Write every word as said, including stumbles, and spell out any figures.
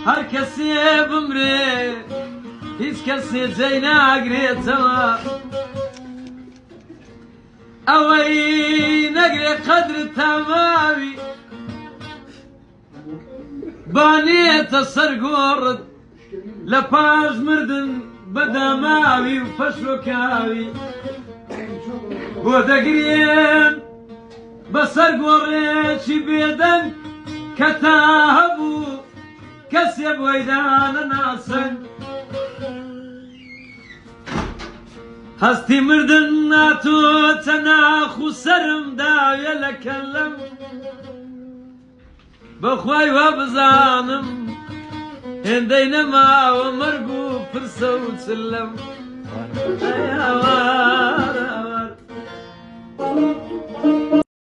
هەر کەسێ بمرێ هیچ کەسێ جێی ناگرێتەوە ئەوەی نەگرێ قەدر تەماوی بانێتە سەرگۆڕت لە پاش مردن بەداماوی و فەشۆکاوی بۆ دەگرێن بەسەر گۆڕێکی بێدەنگ کە تا هەبوو کەسێ بۆی دانە ناسەنگ هەستی مردن ناتۆتە ناخ و سەرم داوێ لە کەلەم بەخوای وا بزانم هێندەی نەماوە مەرگ و پرسە و چلەم ئەی ئاوار ئاوار